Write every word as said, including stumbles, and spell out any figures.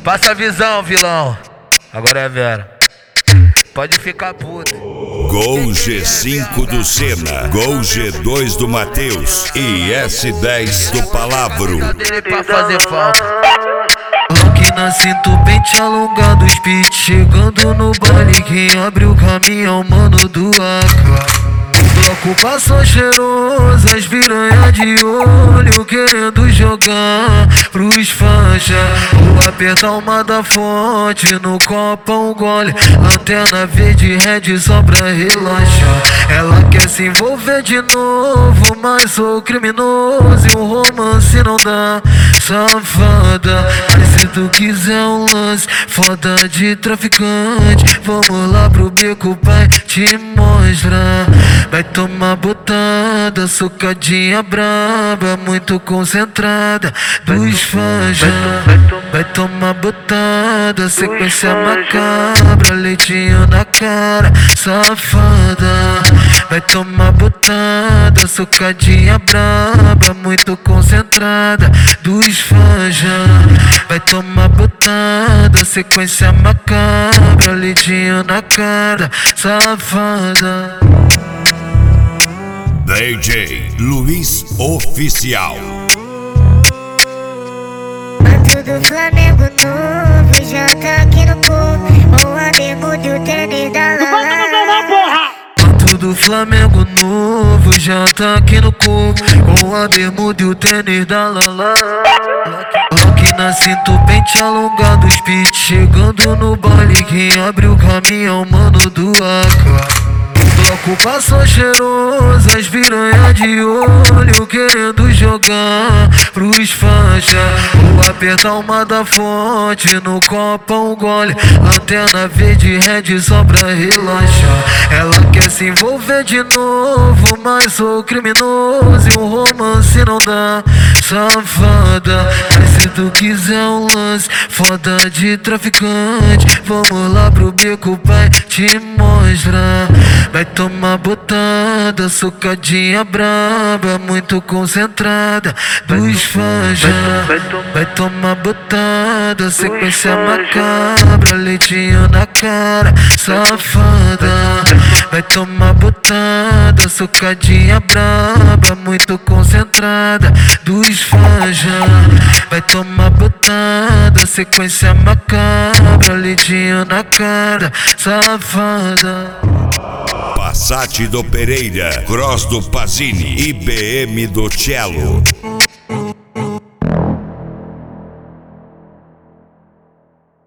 Passa a visão, vilão. Agora é a Vera. Pode ficar puto. Gol G cinco do Senna, Gol G dois do Matheus e S dez do Palavro. Pra fazer falta. Rock na cinto, pente alongado, speed chegando no baile. Quem abre o caminho, mano do A K. O bloco passou cheiroso, as piranha de olho querendo jogar pros faixa. Vou apertar uma da fonte, no copo um gole, lanterna verde red só pra relaxar. Ela quer se envolver de novo, mas sou criminoso e um romance não dá. Safada, mas se tu quiser um lance foda de traficante, vamos lá pro beco, pai, te mostrar. Vai tomar botada, socadinha braba, muito concentrada, dos fãs já. Vai tomar botada, sequência macabra, leitinho na cara, safada. Vai tomar botada, socadinha braba, muito concentrada, dos fãs já. Vai tomar botada, sequência macabra, leitinho na cara, safada. D J Luiz Oficial. Manto do Flamengo novo, já tá aqui no corpo, com a bermuda e o tênis da Lala. Manto do Flamengo novo, já tá aqui no corpo, com a bermuda e o tênis da Lala. Rock na cinto, pente alongado, speed chegando no baile. Quem abre o caminho, mano do A K. O bloco passou cheiroso, as piranha de olho querendo jogar pros faixa. Vou apertar uma da fonte, no copo um gole, lanterna verde red só pra relaxar. Ela quer se envolver de novo, mas sou criminoso e um romance não dá. Safada, mas se tu quiser um lance foda de traficante, vamos lá pro beco, pai, te mostrar. Vai tomar botada, socadinha braba, muito concentrada, dos fãs já. Vai tomar botada, sequência macabra, leitinho na cara, safada. Vai tomar botada, socadinha braba, muito concentrada, dos fãs já. Vai tomar botada, sequência macabra, leitinho na cara, safada. Passat do Pereira, Cross do Pazini e B M do Cello.